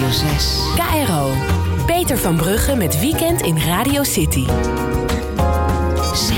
6. KRO. Peter van Brugge met Weekend in Radio City. 6.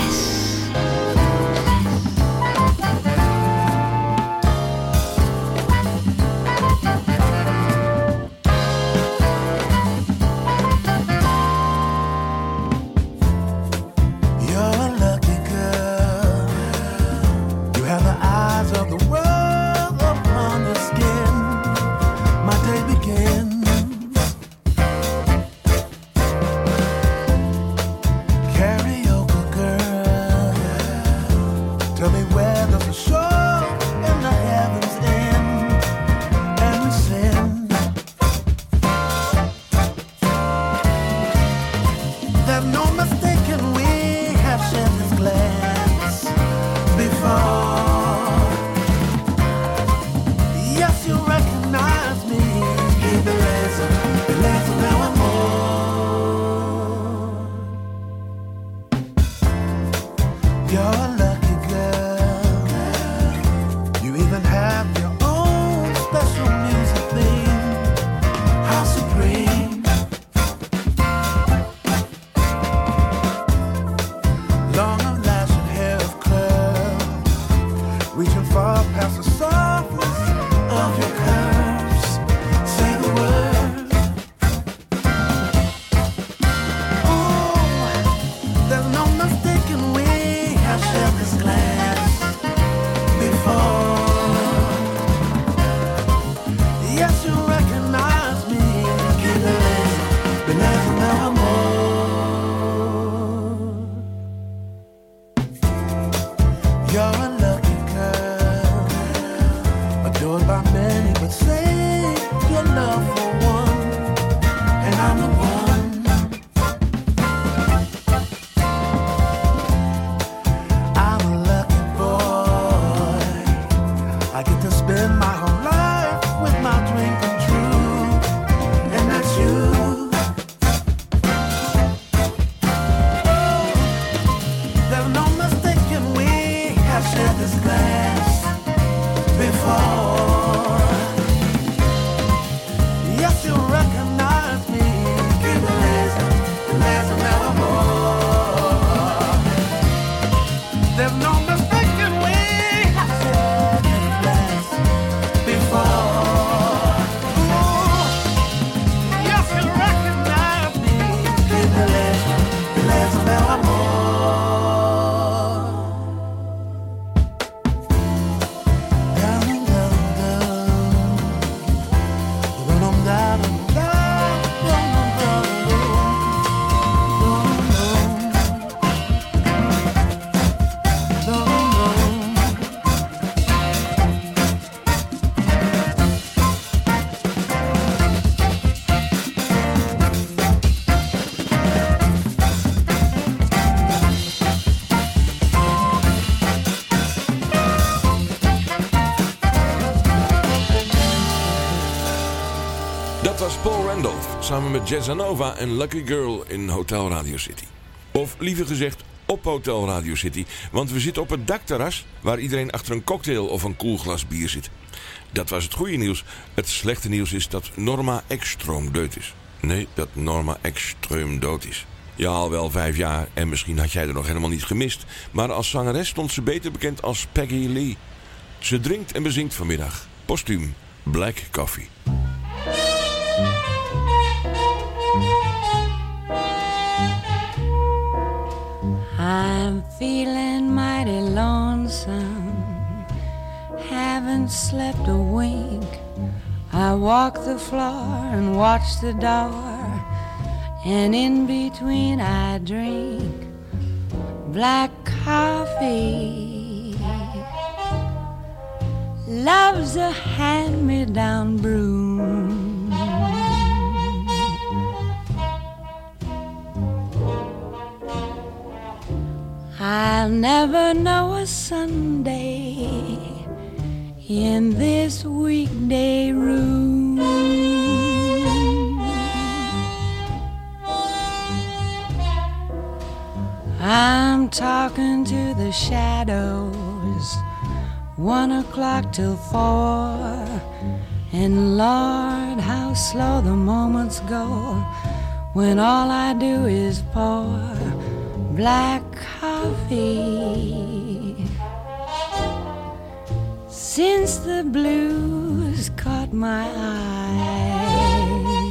Samen met Jazzanova en Lucky Girl in Hotel Radio City. Of liever gezegd op Hotel Radio City. Want we zitten op het dakterras waar iedereen achter een cocktail of een koel glas bier zit. Dat was het goede nieuws. Het slechte nieuws is dat Norma Ekström dood is. Nee, dat Norma Ekström dood is. Ja, al wel 5 jaar en misschien had jij er nog helemaal niet gemist. Maar als zangeres stond ze beter bekend als Peggy Lee. Ze drinkt en bezingt vanmiddag. Postuum Black Coffee. I'm feeling mighty lonesome, haven't slept a wink. I walk the floor and watch the door, and in between I drink black coffee. Love's a hand-me-down broom. I'll never know a Sunday in this weekday room. I'm talking to the shadows, 1 o'clock till 4, and Lord, how how slow the moments go when all I do is pour black coffee. Since the blues caught my eye,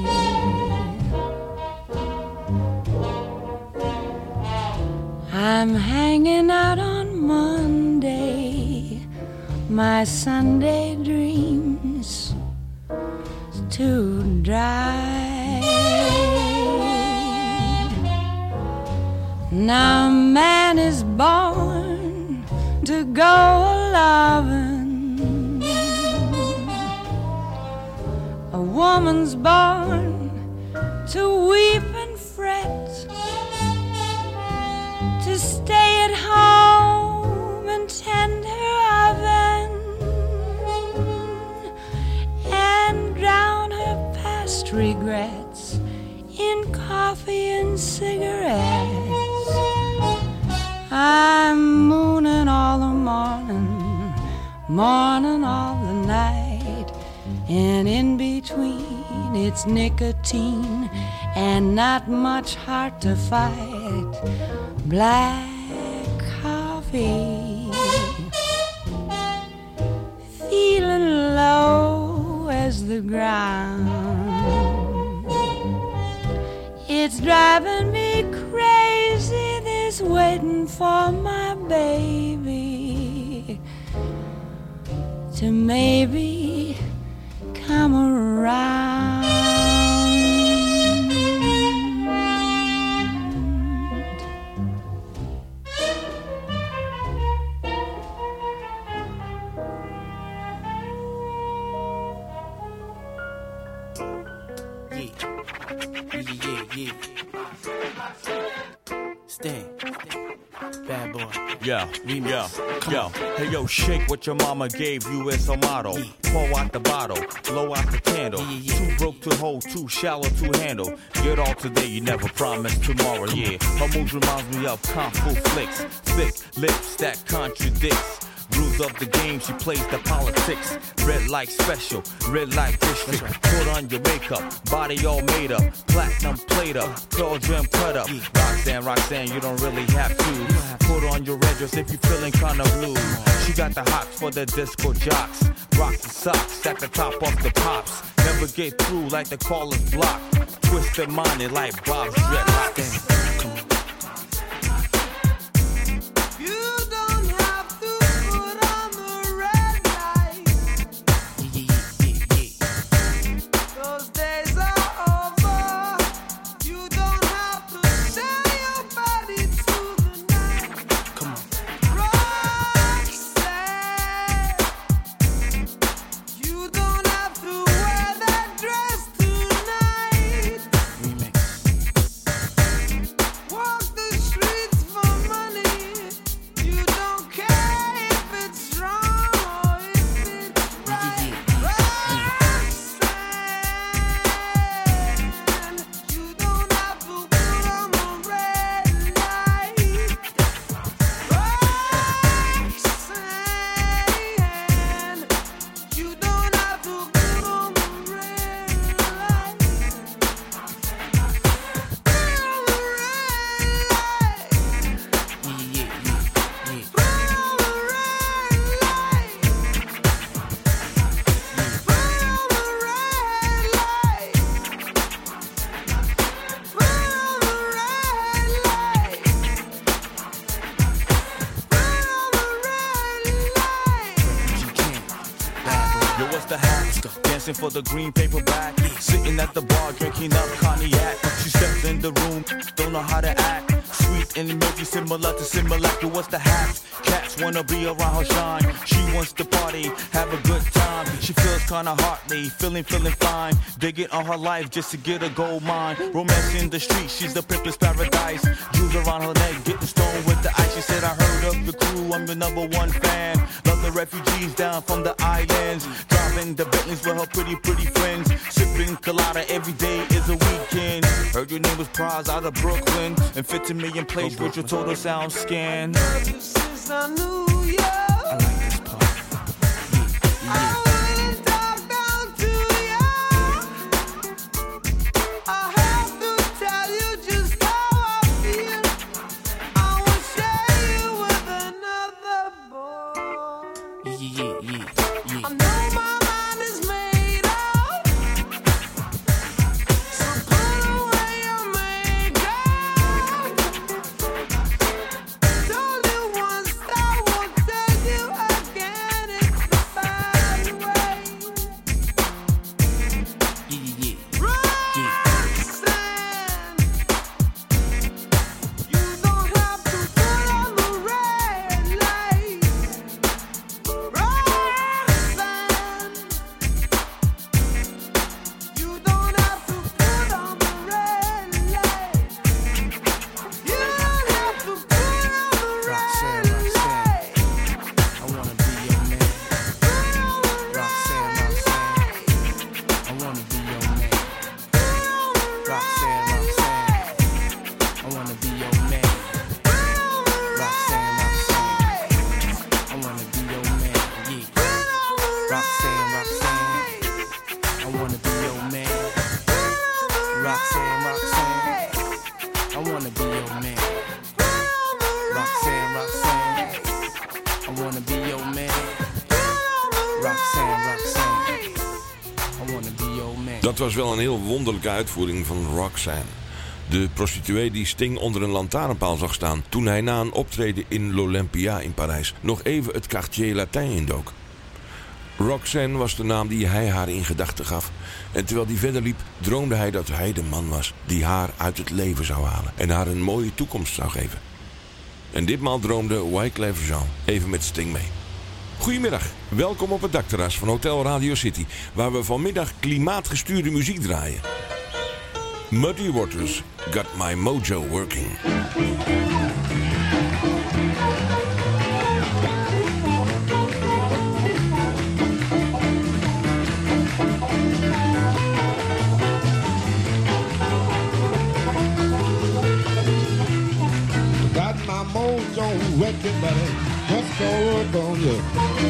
I'm hanging out on Monday, my Sunday dreams to dry. Now man is born to go a-lovin', a woman's born to weep and fret, to stay at home and tend her oven and drown her past regrets in coffee and cigarettes. I'm mooning all the morning, morning all the night, and in between it's nicotine and not much heart to fight. Black coffee, feeling low as the ground. It's driving me crazy, this waiting for my baby to maybe come around. Sting, bad boy. Yo, hey yo, shake what your mama gave you as a motto. Pour out the bottle, blow out the candle. Too broke to hold, too shallow to handle. Get all today, you never promised tomorrow, yeah. Her moves reminds me of Kung Fu flicks. Thick lips that contradicts. Rules of the game, she plays the politics. Red like special, red like district. Put on your makeup, body all made up. Platinum plate up, pearl gem cut up. Roxanne, you don't really have to. Put on your red dress if you're feeling kinda blue. She got the hots for the disco jocks. Rock the socks at the top of the pops. Never get through like the caller's block. Twisted minded like Bob's dreadlocks. For the green paperback, sitting at the bar drinking up cognac. She steps in the room, don't know how to act. Sweet and milky, similar to Similac. What's the hat? Cats wanna be around her shine. She wants to party, have a good time. She feels kinda heartly, feeling fine. Digging on her life just to get a gold mine. Romance in the street, she's the pimp's paradise. Jewels around her neck, getting stoned with the ice. She said, I heard of the crew, I'm your #1 fan. Love the refugees down from the islands. Driving the Bentleys with her pretty friends. Sipping colada every day is a weekend. Heard your name was Prize out of Brooklyn. And 50 million plays with your total sound scan. Since I knew you, I like this part. wouldn't talk down to you. I wanna be your man. Roxanne, Roxanne, I wanna be your man. Roxanne, Roxanne, I wanna be your man. Roxanne, Roxanne, I wanna be your man. Dat was wel een heel wonderlijke uitvoering van Roxanne. De prostituee die Sting onder een lantaarnpaal zag staan toen hij na een optreden in l'Olympia in Parijs nog even het Quartier Latin indook. Roxanne was de naam die hij haar in gedachten gaf. En terwijl hij verder liep, droomde hij dat hij de man was die haar uit het leven zou halen en haar een mooie toekomst zou geven. En ditmaal droomde Wyclef Jean even met Sting mee. Goedemiddag, welkom op het dakterras van Hotel Radio City, waar we vanmiddag klimaatgestuurde muziek draaien. Muddy Waters, Got My Mojo Working. Got my mojo working, buddy, just go work on you.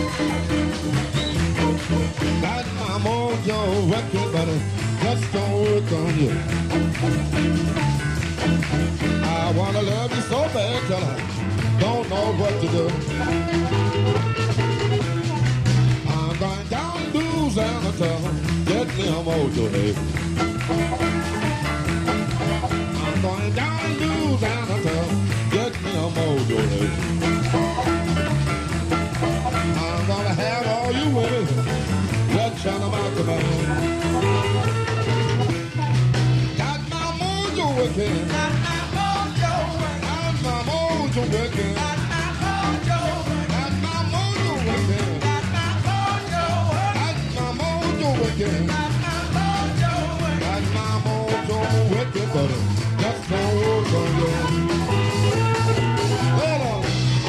Got my mojo working, buddy, just go work on you. I wanna love you so bad till I don't know what to do. I'm going down to Louisiana town, get me a mojo, baby. I'm going down to Louisiana town, get me a mojo, baby. I'm gonna have all you women, let China out the man. Got my mojo working. Got my mojo working. Got my mojo working. Got my mojo working. Got my mojo working. Got my mojo working. Got my mojo working. Got my mojo working, but just don't work on you. Hold on.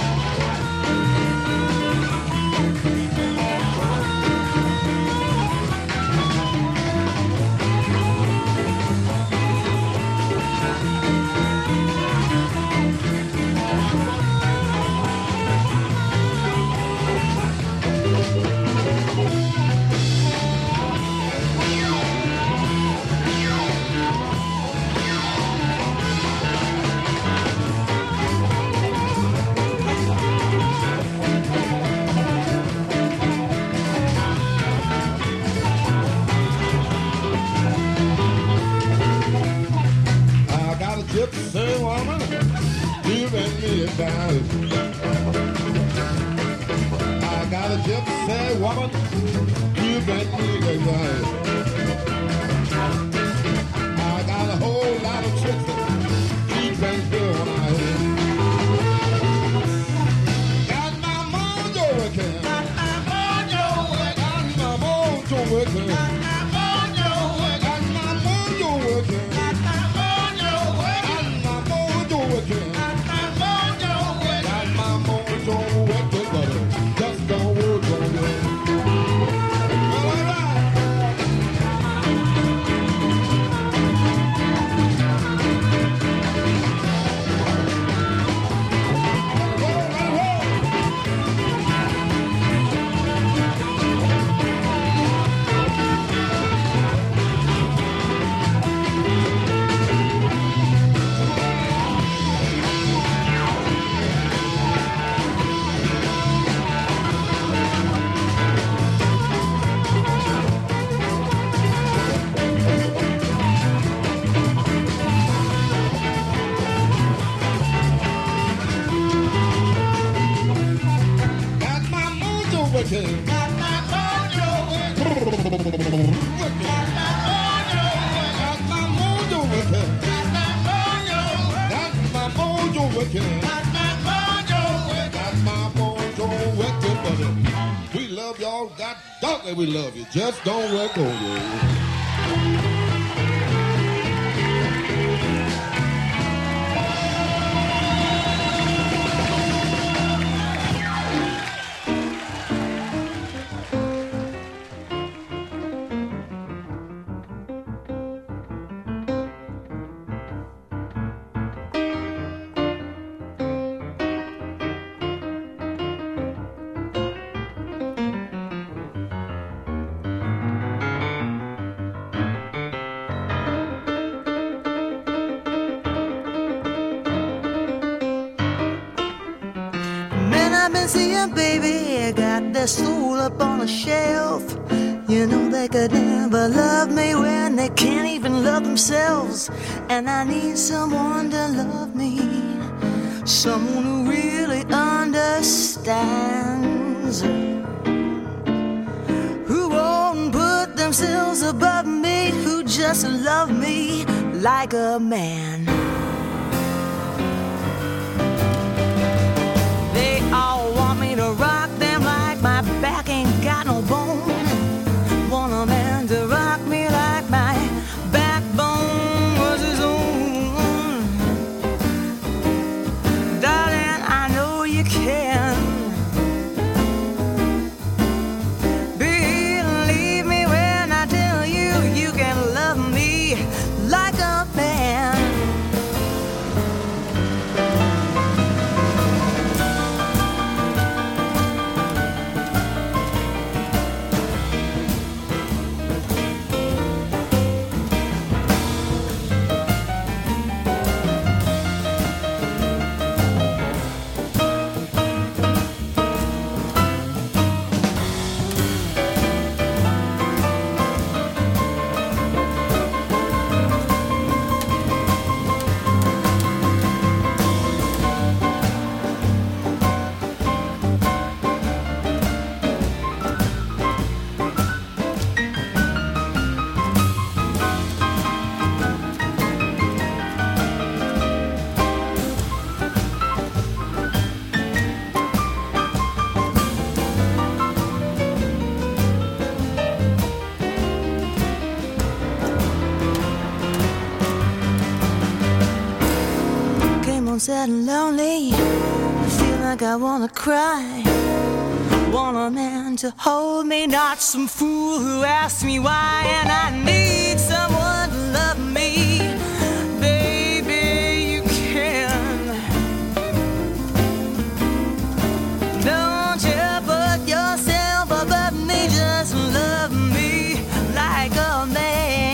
Gypsy woman, giving me a dime. I got a gypsy woman, giving me a dime. I got a whole lot of tricks that keep and doing my head. Got my mojo working. Got my mojo working. Got my mojo working. Got my mojo working. Got my mojo working. Got my mojo working. Got my mojo working, but just don't work on me. Well, all right. working. Got my mojo working. Got my mojo working. Got my mojo working. Got my mojo working. Got my mojo working. Got my mojo working, buddy. We love y'all. God dog it, we love you. Just don't work on you. I've been seeing, baby, got their soul up on a shelf. You know they could never love me when they can't even love themselves. And I need someone to love me, someone who really understands, who won't put themselves above me, who just love me like a man. They all want me to rock them like my back ain't got no bone. Want a man to rock me like my backbone was his own. Darling, I know you can. Believe me when I tell you, you can love me like a man. Sad and lonely, I feel like I wanna cry. Want a man to hold me, not some fool who asks me why. And I need someone to love me, baby, you can. Don't you put yourself above me, just love me like a man.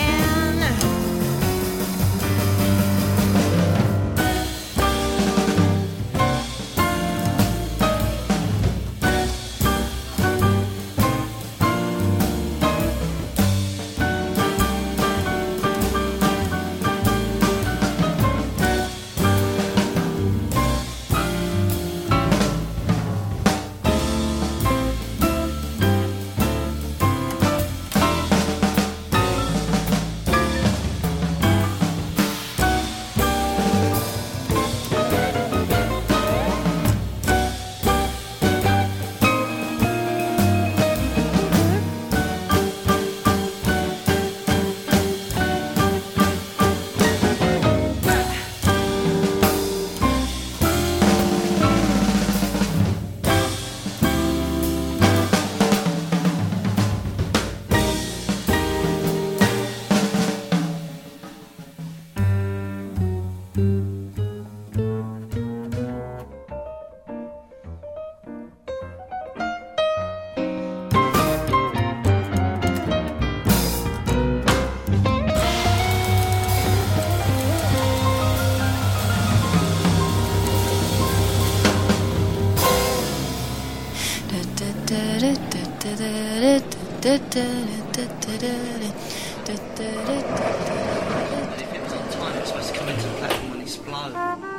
And if it was on time, it was supposed to come into the platform and explode.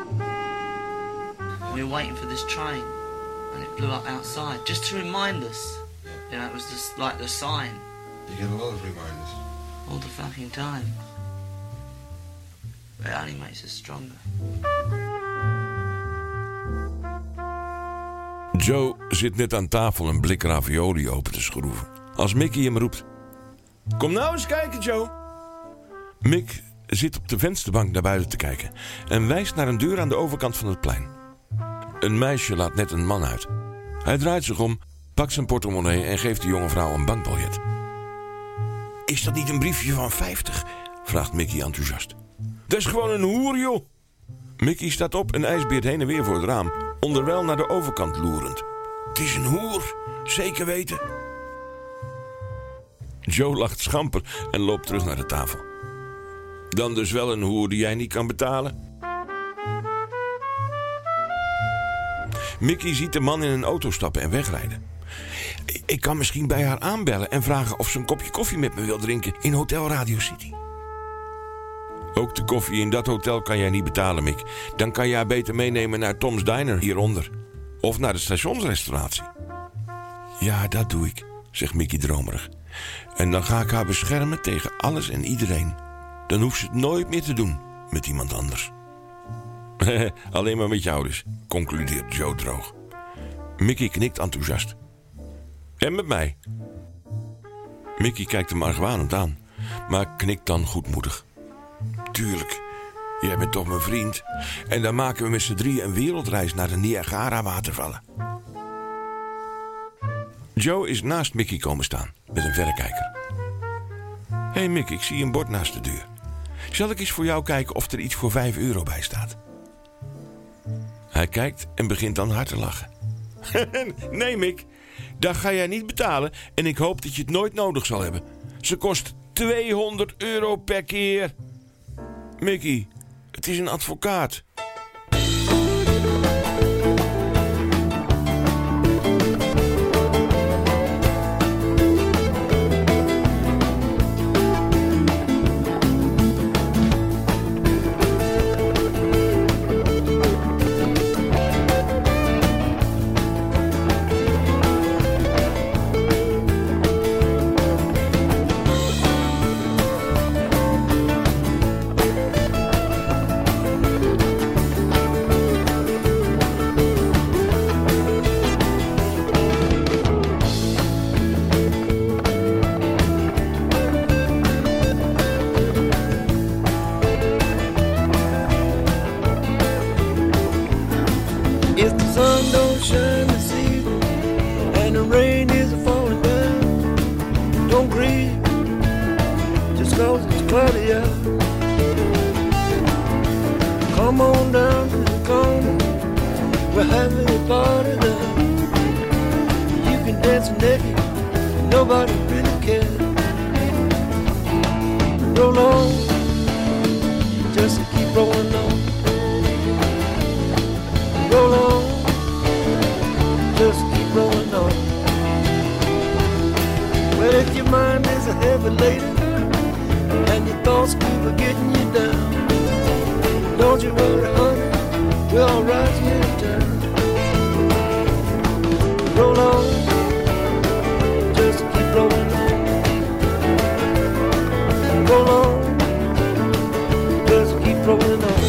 We were waiting for this train, and it blew up outside, just to remind us. You know, it was just like the sign. You get a lot of reminders. All the fucking time. But it only makes us stronger. Joe zit net aan tafel een blik ravioli open te schroeven. Als Mickey hem roept. Kom nou eens kijken, Joe. Mick zit op de vensterbank naar buiten te kijken en wijst naar een deur aan de overkant van het plein. Een meisje laat net een man uit. Hij draait zich om, pakt zijn portemonnee en geeft de jonge vrouw een bankbiljet. Is dat niet een briefje van 50? Vraagt Mickey enthousiast. Dat is gewoon een hoer, joh. Mickey staat op en ijsbeert heen en weer voor het raam, onderwijl naar de overkant loerend. Het is een hoer, zeker weten. Joe lacht schamper en loopt terug naar de tafel. Dan dus wel een hoer die jij niet kan betalen? Mickey ziet de man in een auto stappen en wegrijden. Ik kan misschien bij haar aanbellen en vragen of ze een kopje koffie met me wil drinken in Hotel Radio City. Ook de koffie in dat hotel kan jij niet betalen, Mick. Dan kan je haar beter meenemen naar Tom's Diner hieronder. Of naar de stationsrestauratie. Ja, dat doe ik, zegt Mickey dromerig. En dan ga ik haar beschermen tegen alles en iedereen. Dan hoeft ze het nooit meer te doen met iemand anders. Alleen maar met jou dus, concludeert Joe droog. Mickey knikt enthousiast. En met mij. Mickey kijkt hem argwanend aan, maar knikt dan goedmoedig. Tuurlijk, jij bent toch mijn vriend. En dan maken we met z'n drieën een wereldreis naar de Niagara-watervallen. Joe is naast Mickey komen staan, met een verrekijker. Hé Mick, ik zie een bord naast de deur. Zal ik eens voor jou kijken of er iets voor €5 bij staat? Hij kijkt en begint dan hard te lachen. Nee Mick, dat ga jij niet betalen en ik hoop dat je het nooit nodig zal hebben. Ze kost €200 per keer. Mickey, het is een advocaat. If the sun don't shine this evening and the rain is falling down, don't grieve just 'cause it's cloudy out. Come on down to the corner, we're having a party now. You can dance naked, nobody really cares. Roll on, just keep rolling on. Roll on, just keep rolling on. Well, if your mind is a heavy laden and your thoughts keep getting you down, don't you worry, honey, we're all right here in town. Roll on, just keep rolling on. Roll on, just keep rolling on.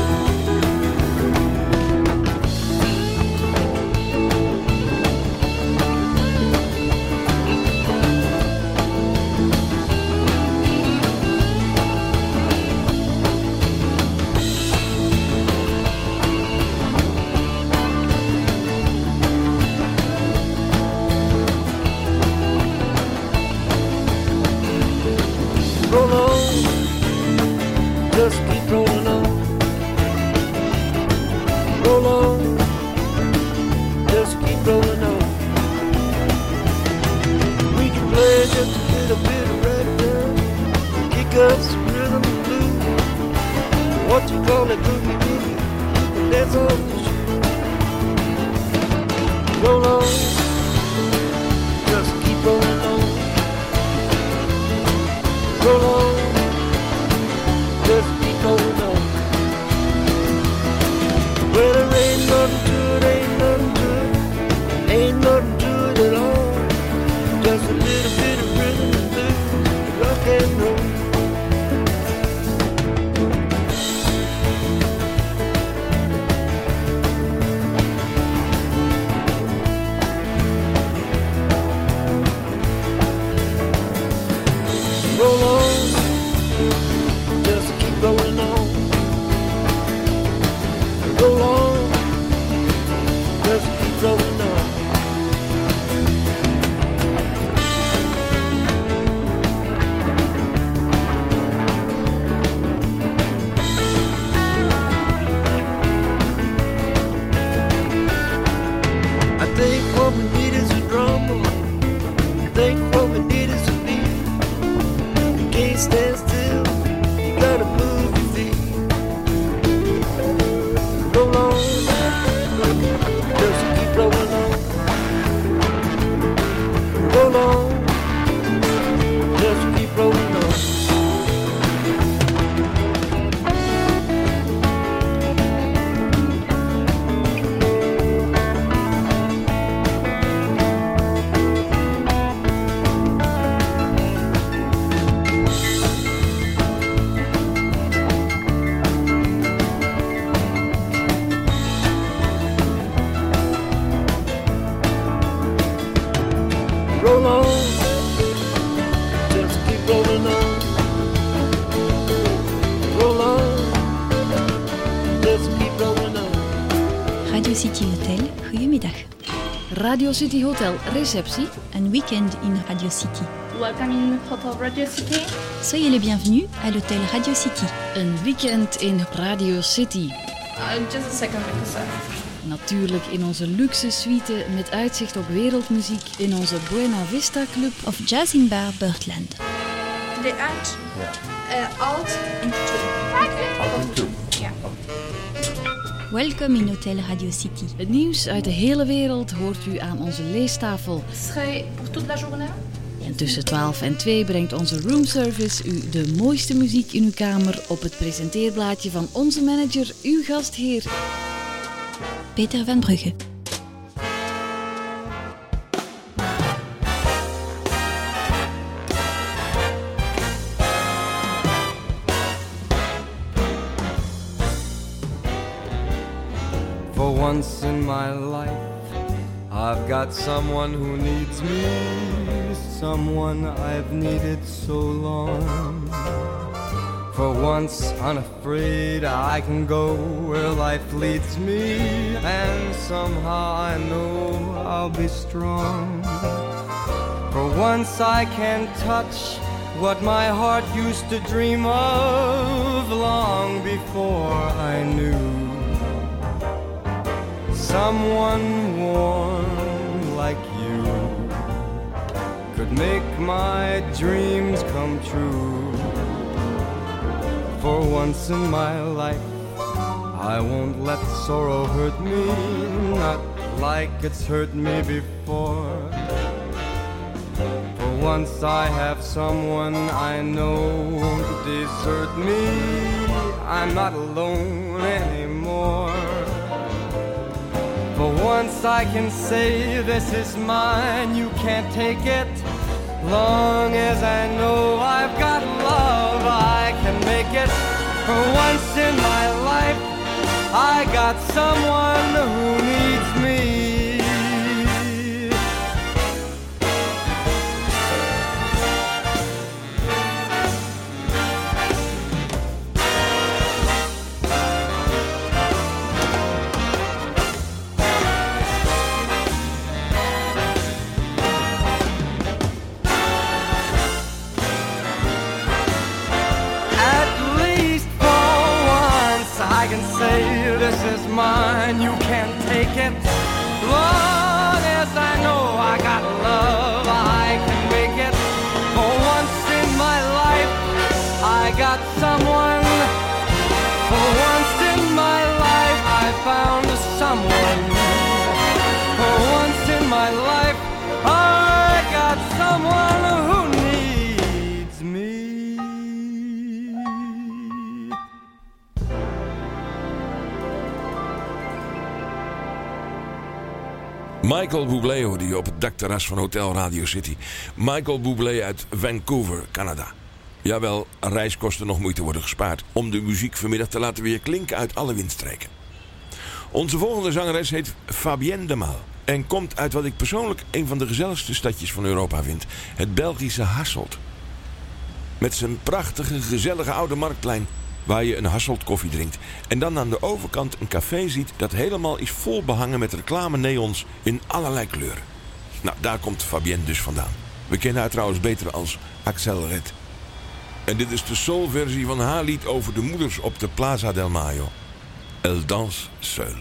Roll on, just keep rolling on. Roll on, just keep rolling on. We can play just a little bit of ragtime, kick up some rhythm and blues. What you call it, boogie woogie, that's all the shoes. Roll on, just keep rolling on. Roll on, just keep rolling on. Well, there ain't nothing to it, ain't nothing to it, ain't nothing to it at all. Just a little bit of rhythm and blues, rock and roll. Roll on, just keep rolling on. Roll on, just keep rolling on. I think what we need is a drummer. I think what we need is a beat. You can't stand still, you gotta move your feet. Roll on, just Radio City Hotel, goedemiddag. Radio City Hotel, receptie. Un week-end in Radio City. Welcome in Hotel Radio City. Soyez les bienvenus à l'Hôtel Radio City. Een weekend in Radio City. Just a second, because Natuurlijk in onze luxe suite met uitzicht op wereldmuziek in onze Buena Vista Club of Jazz in Bar Birdland. The act alt into two. Yeah. Welkom in Hotel Radio City. Het nieuws uit de hele wereld hoort u aan onze leestafel. Serait pour toute la journée? En tussen 12 en 2 brengt onze roomservice u de mooiste muziek in uw kamer op het presenteerblaadje van onze manager, uw gastheer Peter van Brugge. For once in my life, I've got someone who needs me, someone I've needed so long. For once unafraid, I can go where life leads me, and somehow I know I'll be strong. For once I can touch what my heart used to dream of long before I knew. Someone warm like you could make my dreams come true. For once in my life, I won't let sorrow hurt me, not like it's hurt me before. For once I have someone I know won't desert me, I'm not alone anymore. For once I can say this is mine, you can't take it. Long as I know I've got love, I can make it. For once in my life, I got someone who needs me. This is mine, you can't take it. Long as I know I got love, I can make it. For once in my life, I got someone. For once in my life, I found someone. For once in my life, I got someone who needs me. Michael Bublé hoorde je op het dakterras van Hotel Radio City. Michael Bublé uit Vancouver, Canada. Jawel, reiskosten nog moeite worden gespaard om de muziek vanmiddag te laten weer klinken uit alle windstreken. Onze volgende zangeres heet Fabienne de Maal en komt uit wat ik persoonlijk een van de gezelligste stadjes van Europa vind. Het Belgische Hasselt. Met zijn prachtige, gezellige oude marktplein waar je een Hasselt koffie drinkt. En dan aan de overkant een café ziet dat helemaal is vol behangen met reclame-neons in allerlei kleuren. Nou, daar komt Fabienne dus vandaan. We kennen haar trouwens beter als Axel Red. En dit is de soulversie van haar lied over de moeders op de Plaza del Mayo. Elle danse seule.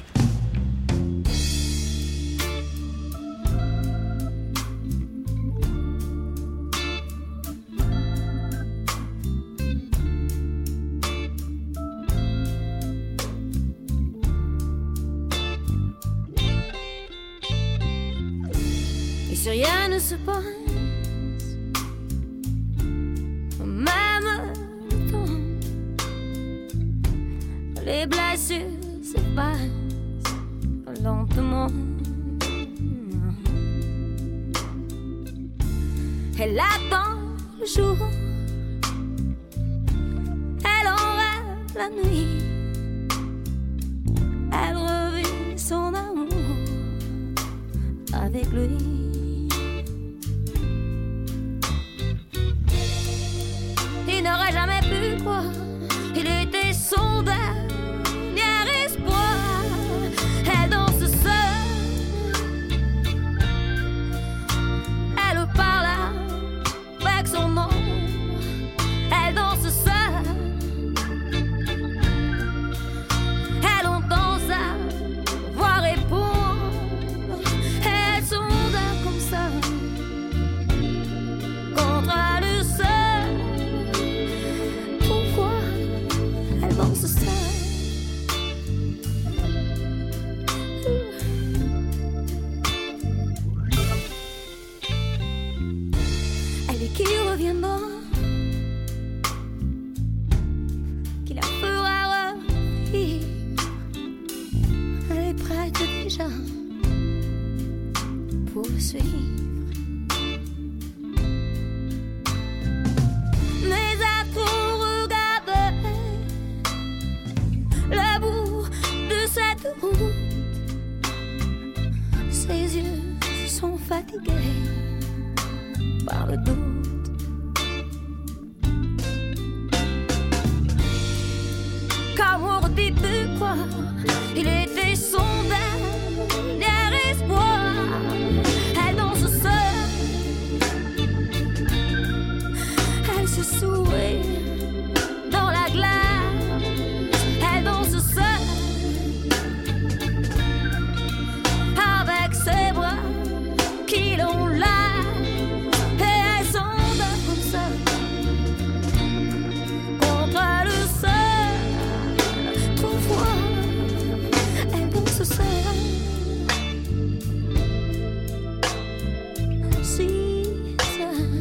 Si rien ne se passe, même le temps, les blessures s'effacent lentement. Elle attend le jour, elle en rêve la nuit, elle revit son amour avec lui. Il n'aurait jamais pu croire, il était son dernier espoir. Elle danse déjà poursuivre. Mais à trop regarder le bout de cette route, ses yeux sont fatigués par le doute. Comme au début, quoi, il était son dernier espoir. Elle danse seule, elle se sourit dans la glace. Elle danse seule, avec ses bras qui l'ont là, et elle s'endort comme ça contre le sol. Trop froid, elle danse seule. Si seule.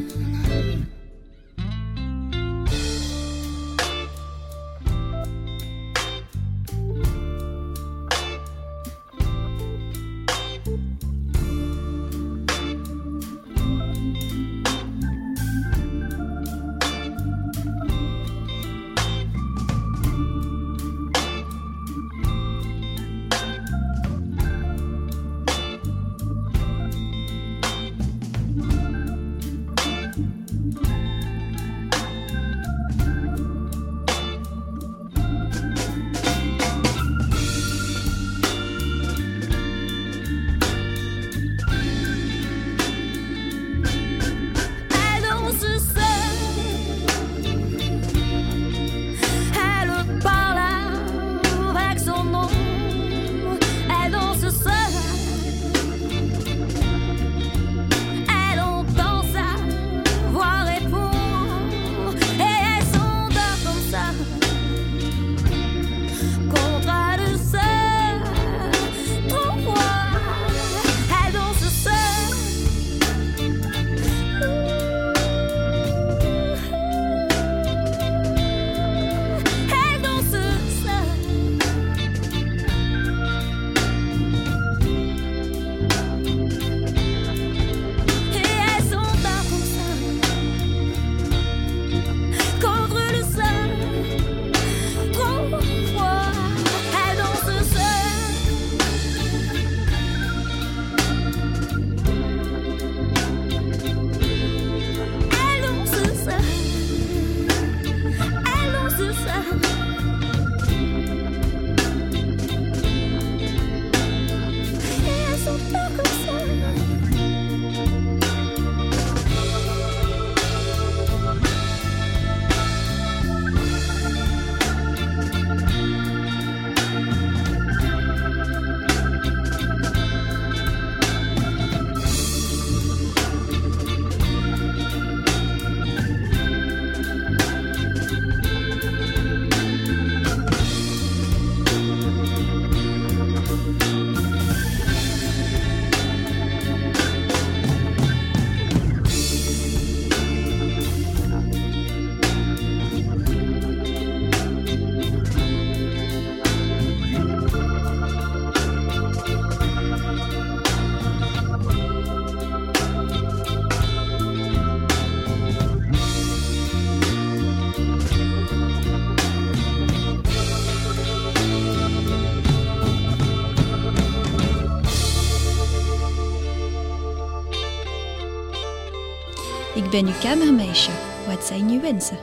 Ik ben uw kamermeisje. Wat zijn uw wensen?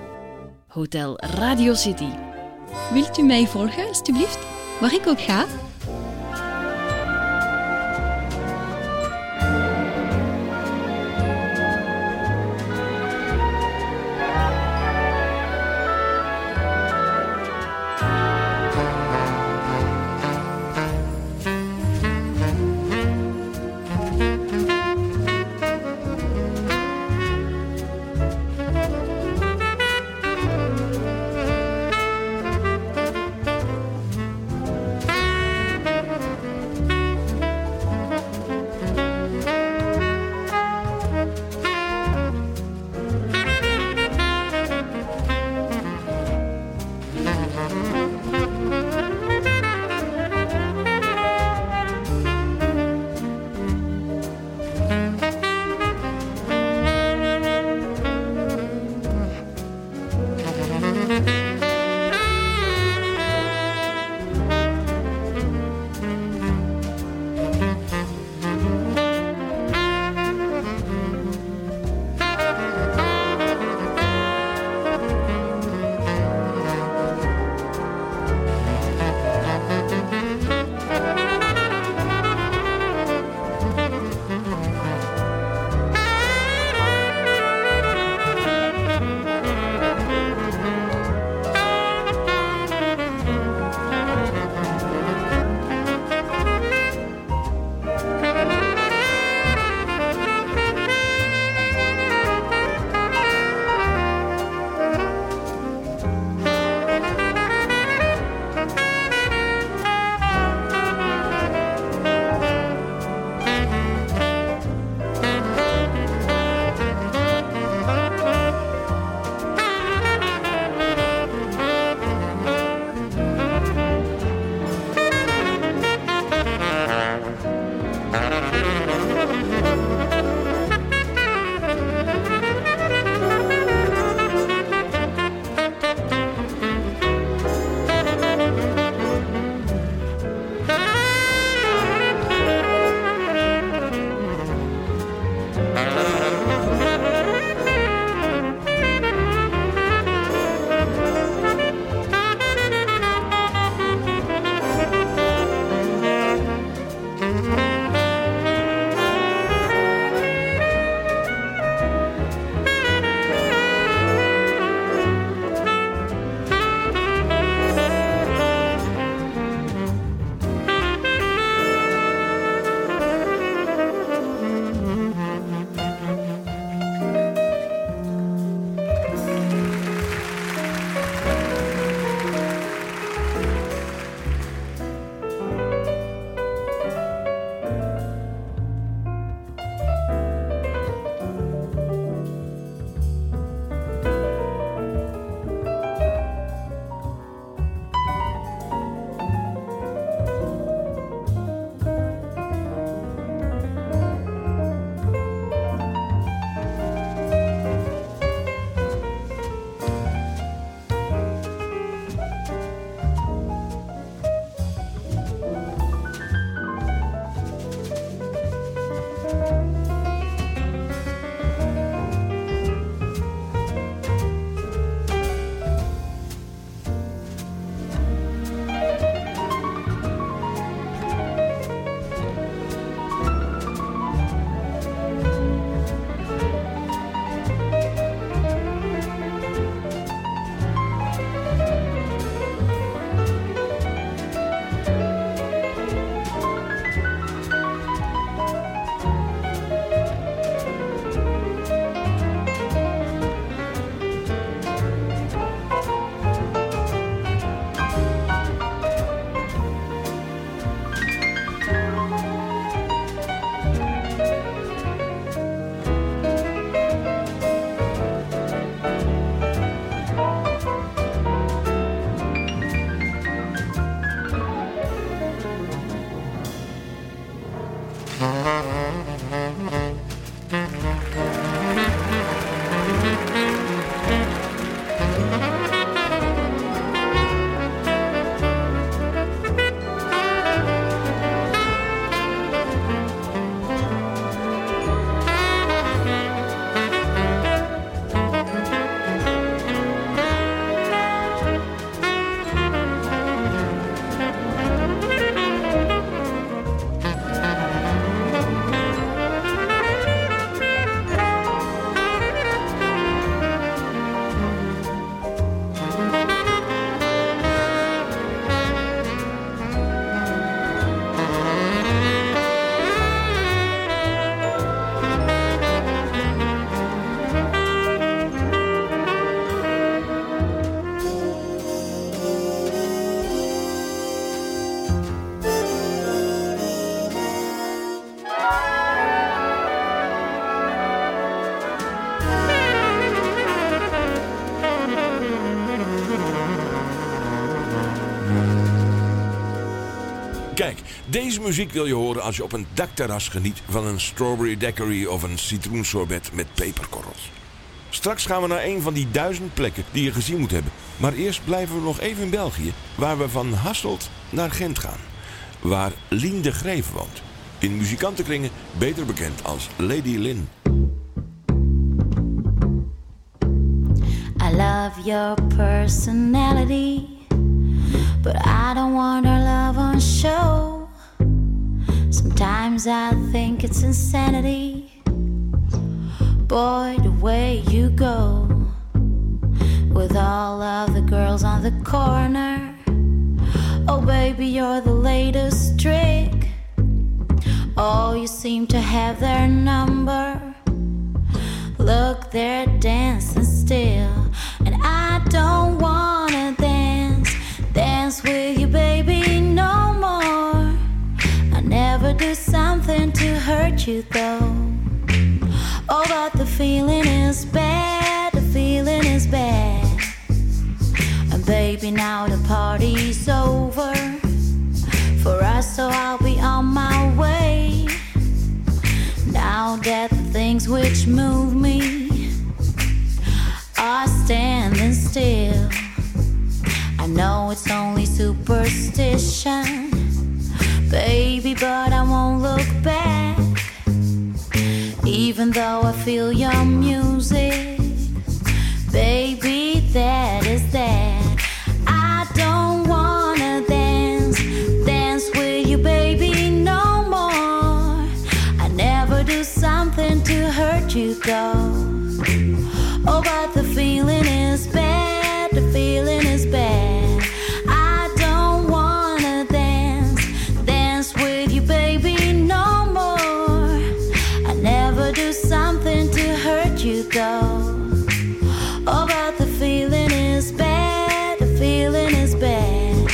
Hotel Radio City. Wilt u mij volgen, alstublieft? Waar ik ook ga? Kijk, deze muziek wil je horen als je op een dakterras geniet van een strawberry daiquiri of een citroensorbet met peperkorrels. Straks gaan we naar een van die 1000 plekken die je gezien moet hebben. Maar eerst blijven we nog even in België, waar we van Hasselt naar Gent gaan. Waar Lien de Greef woont. In muzikantenkringen beter bekend als Lady Lynn. I love your personality, but I don't want our love on show. Sometimes I think it's insanity. Boy, the way you go with all of the girls on the corner. Oh baby, you're the latest trick. Oh, you seem to have their number. Look, they're dancing still, and I don't wanna dance with you, baby, no more. I never do something to hurt you though. Oh, but the feeling is bad, the feeling is bad. And baby, now the party's over for us, so I'll be on my way. Now that the things which move me are standing still, I know it's only superstition, baby, but I won't look back. Even though I feel your music, baby, that is that. I don't wanna dance with you, baby, no more. I never do something to hurt you though. Oh, but the feeling is bad, the feeling is bad. I don't wanna dance with you, baby, no more. I never do something to hurt you though. Oh, but the feeling is bad, the feeling is bad.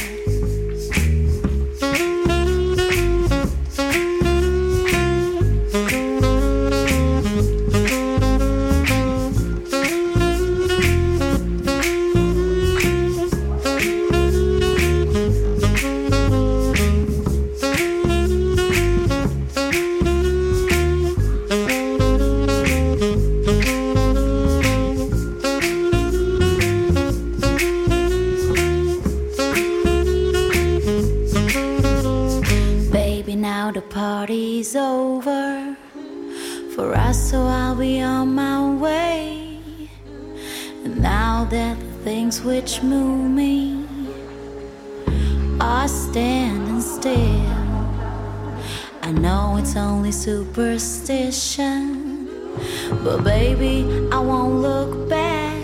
Now the party's over for us, so I'll be on my way. And now that the things which move me are standing still, I know it's only superstition, but baby, I won't look back.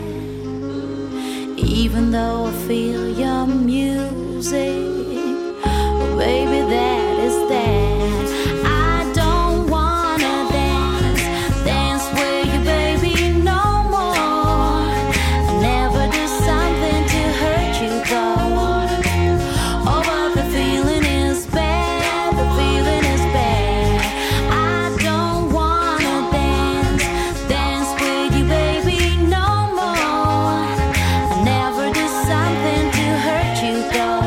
Even though I feel your music, oh, baby, that is that. I don't wanna dance with you, baby, no more. I never do something to hurt you though. Oh, but the feeling is bad, the feeling is bad. I don't wanna dance with you, baby, no more. I never do something to hurt you though.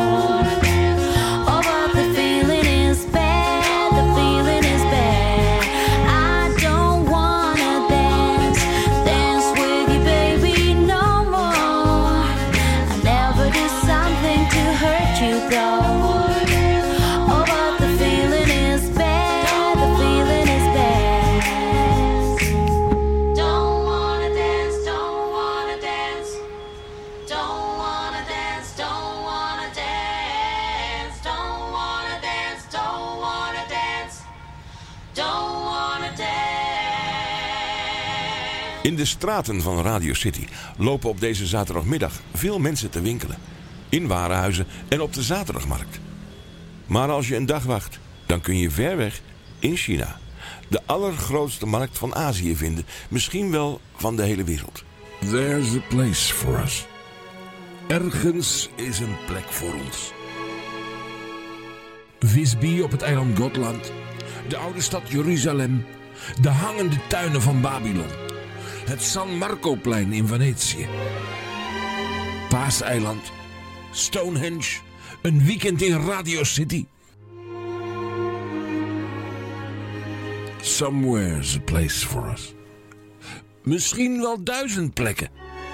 In de straten van Radio City lopen op deze zaterdagmiddag veel mensen te winkelen. In warenhuizen en op de zaterdagmarkt. Maar als je een dag wacht, dan kun je ver weg in China de allergrootste markt van Azië vinden. Misschien wel van de hele wereld. There's a place for us. Ergens is een plek voor ons. Visby op het eiland Gotland. De oude stad Jeruzalem. De hangende tuinen van Babylon. Het San Marcoplein in Venetië. Paaseiland. Stonehenge. Een weekend in Radio City. Somewhere's a place for us. Misschien wel 1000 plekken.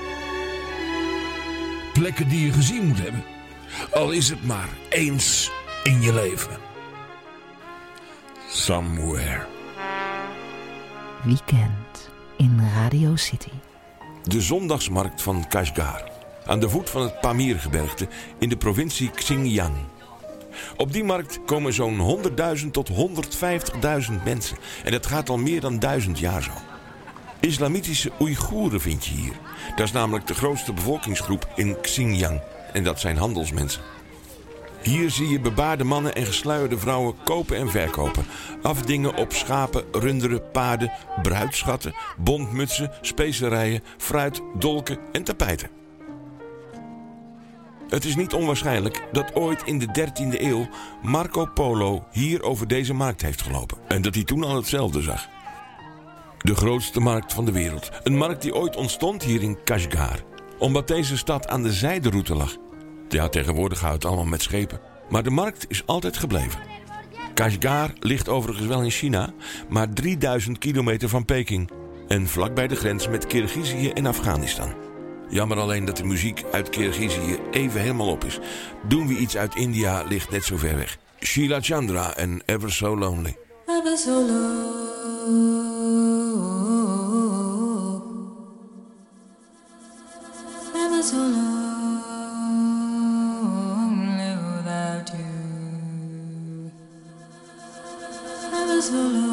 Plekken die je gezien moet hebben. Al is het maar eens in je leven. Somewhere. Weekend in Radio City. De zondagsmarkt van Kashgar. Aan de voet van het Pamirgebergte in de provincie Xinjiang. Op die markt komen zo'n 100.000 tot 150.000 mensen. En dat gaat al meer dan 1000 jaar zo. Islamitische Oeigoeren vind je hier. Dat is namelijk de grootste bevolkingsgroep in Xinjiang. En dat zijn handelsmensen. Hier zie je bebaarde mannen en gesluierde vrouwen kopen en verkopen. Afdingen op schapen, runderen, paarden, bruidschatten, bontmutsen, specerijen, fruit, dolken en tapijten. Het is niet onwaarschijnlijk dat ooit in de 13e eeuw Marco Polo hier over deze markt heeft gelopen. En dat hij toen al hetzelfde zag. De grootste markt van de wereld. Een markt die ooit ontstond hier in Kashgar. Omdat deze stad aan de zijderoute lag. Ja, tegenwoordig gaat het allemaal met schepen. Maar de markt is altijd gebleven. Kashgar ligt overigens wel in China, maar 3000 kilometer van Peking. En vlakbij de grens met Kirgizië en Afghanistan. Jammer alleen dat de muziek uit Kirgizië even helemaal op is. Doen we iets uit India, ligt net zo ver weg. Sheila Chandra en Ever So Lonely. Ever so lonely. Ever so lonely without you. Ever so lonely.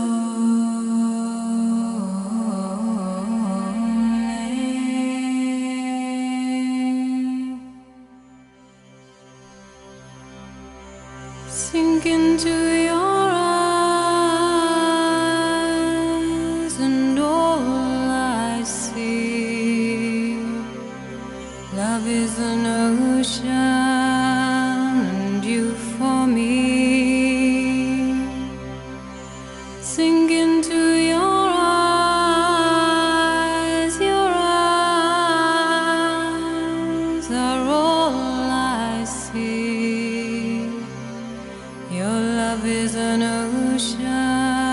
Sink into your eyes and all I see. Love is an ocean and you for me. Sink into your eyes are all I see. Your love is an ocean.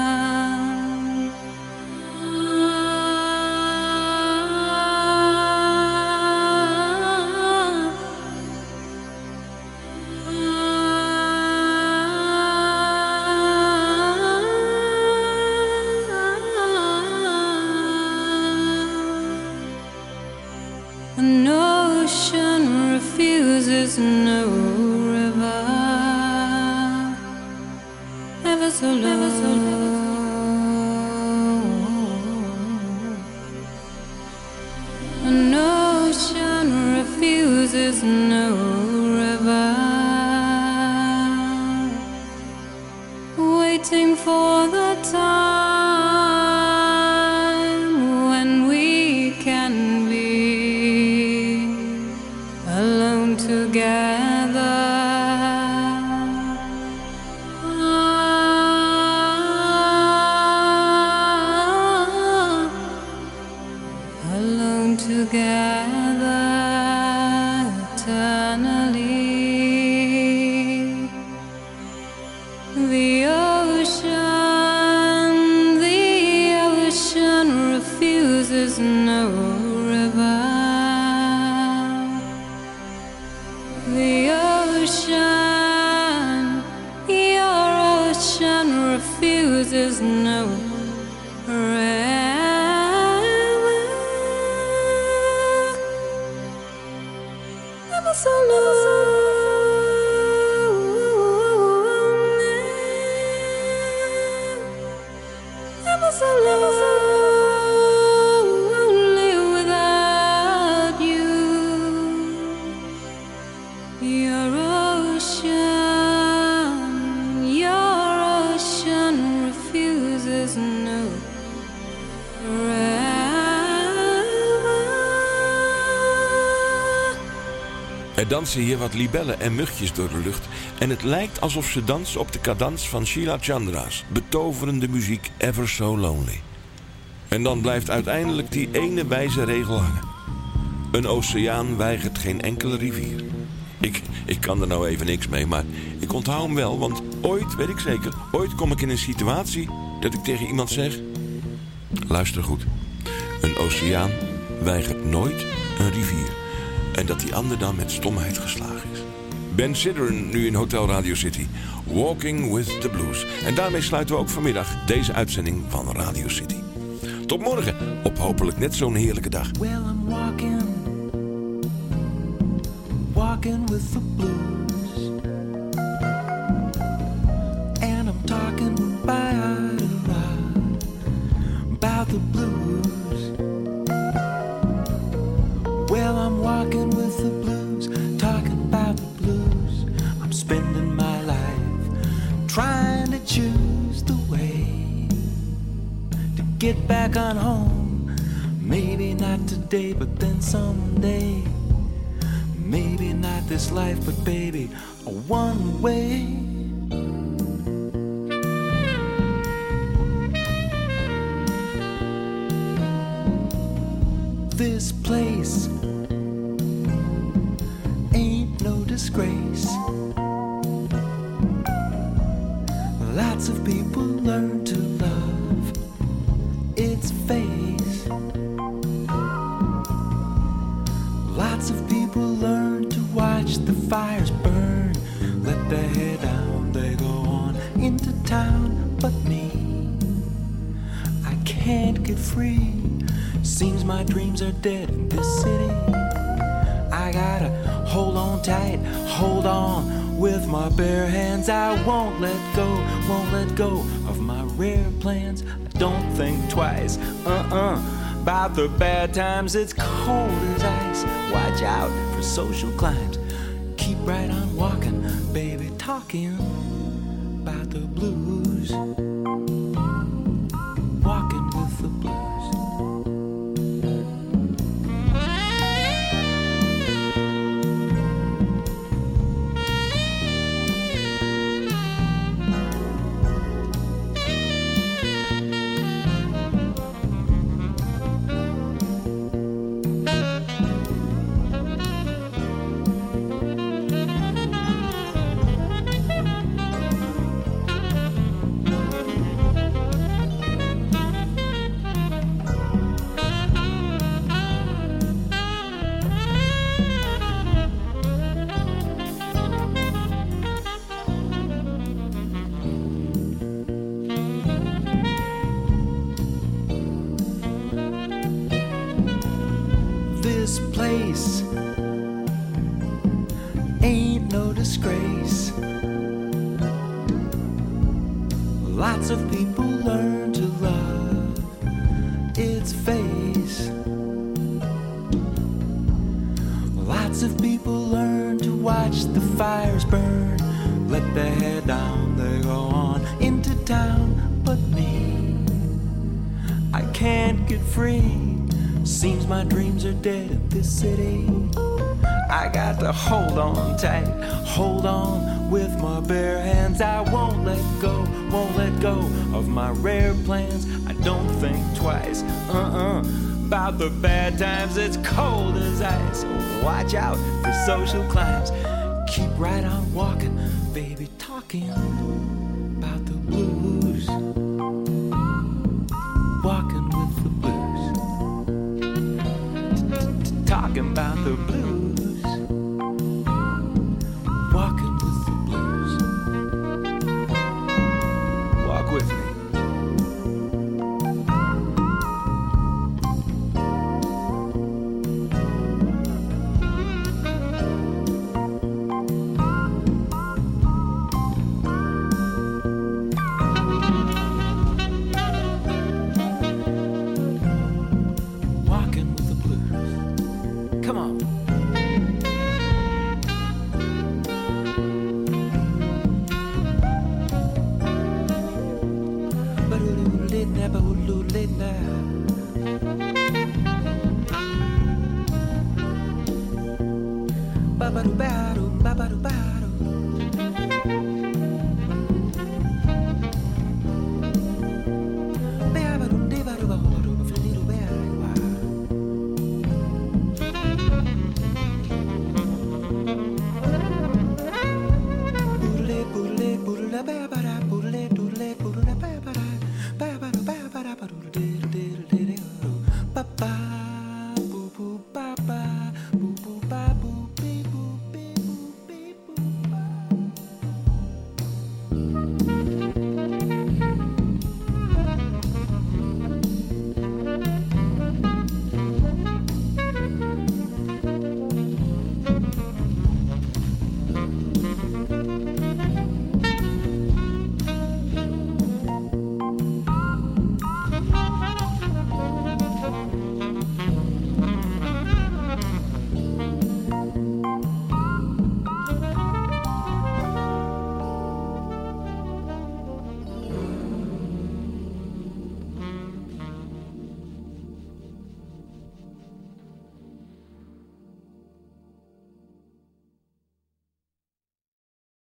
An ocean refuses no river. Ever so low. An ocean refuses no river. Waiting for the time when we can be alone together. Alone together eternally. The ocean refuses no river. The ocean, your ocean refuses no river. Ever so lonely, ever so lonely without you. Your ocean refuses no river. Er dansen hier wat libellen en mugjes door de lucht. En het lijkt alsof ze dansen op de cadans van Sheila Chandra's betoverende muziek Ever So Lonely. En dan blijft uiteindelijk die ene wijze regel hangen. Een oceaan weigert geen enkele rivier. Ik kan er nou even niks mee, maar ik onthoud hem wel, want ooit, weet ik zeker, ooit kom ik in een situatie dat ik tegen iemand zeg? Luister goed. Een oceaan weigert nooit een rivier. En dat die ander dan met stomheid geslagen is. Ben Sidran nu in Hotel Radio City. Walking with the Blues. En daarmee sluiten we ook vanmiddag deze uitzending van Radio City. Tot morgen op hopelijk net zo'n heerlijke dag. Well, I'm walking with the blues. And I'm talking about the blues. Well, I'm walking with the blues, talking about the blues. I'm spending my life trying to choose the way to get back on home. Maybe not today, but then someday. Maybe not this life, but baby, one way. This place ain't no disgrace. Lots of people learn to love its face. Lots of people learn to watch the fires burn. Let their hair down, they go on into town. But me, I can't get free. Seems my dreams are dead in this city. I gotta hold on tight, hold on with my bare hands. I won't let go of my rare plans. I don't think twice, about the bad times. It's cold as ice. Watch out for social climbs. Keep right on walking, baby, talking about the blues. Walking with the blues. This place ain't no disgrace. Lots of people learn to love its face. Lots of people learn to watch the fires burn. Let their hair down, they go on into town. But me, I can't get free. Seems my dreams are dead in this city. I got to hold on tight, hold on with my bare hands. I won't let go of my rare plans. I don't think twice, about the bad times. It's cold as ice. Watch out for social climbs. Keep right on walking, baby, talking about the blues. Walking with the blues. Talking about the blues. Walking with the blues. Walk with me. Ba-ba-do-ba-do, ba-ba-do-ba-do.